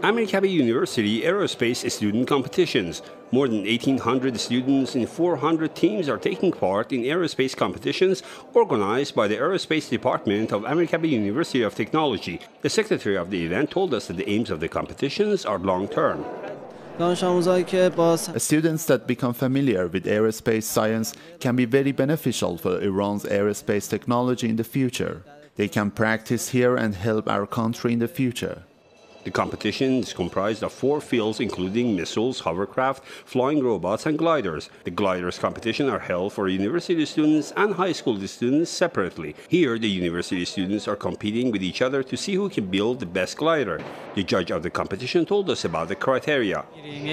Americaba University Aerospace Student Competitions. More than 1,800 students in 400 teams are taking part in aerospace competitions organized by the Aerospace Department of Americaba University of Technology. The secretary of the event told us that the aims of the competitions are long-term. Students that become familiar with aerospace science can be very beneficial for Iran's aerospace technology in the future. They can practice here and help our country in the future. The competition is comprised of 4 fields including missiles, hovercraft, flying robots and gliders. The gliders competition are held for university students and high school students separately. Here, the university students are competing with each other to see who can build the best glider. The judge of the competition told us about the criteria.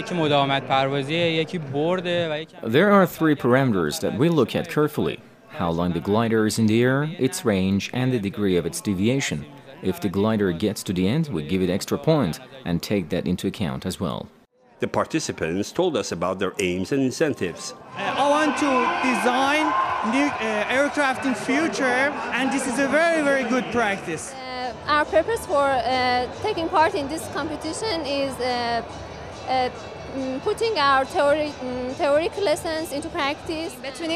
There are 3 parameters that we look at carefully: how long the glider is in the air, its range, and the degree of its deviation. If the glider gets to the end, we give it extra points and take that into account as well. The participants told us about their aims and incentives. I want to design new aircraft in future, and this is a very, very good practice. Our purpose for taking part in this competition is putting our theoric lessons into practice.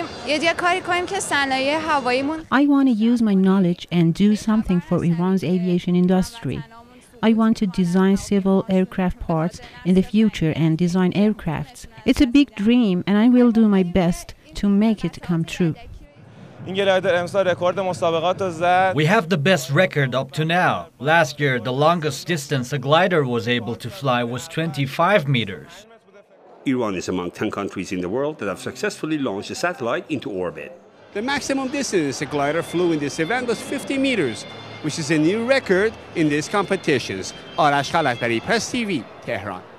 I want to use my knowledge and do something for Iran's aviation industry. I want to design civil aircraft parts in the future and design aircrafts. It's a big dream, and I will do my best to make it come true. We have the best record up to now. Last year, the longest distance a glider was able to fly was 25 meters. Iran is among 10 countries in the world that have successfully launched a satellite into orbit. The maximum distance a glider flew in this event was 50 meters, which is a new record in these competitions. Arash Khalakbari, Press TV, Tehran.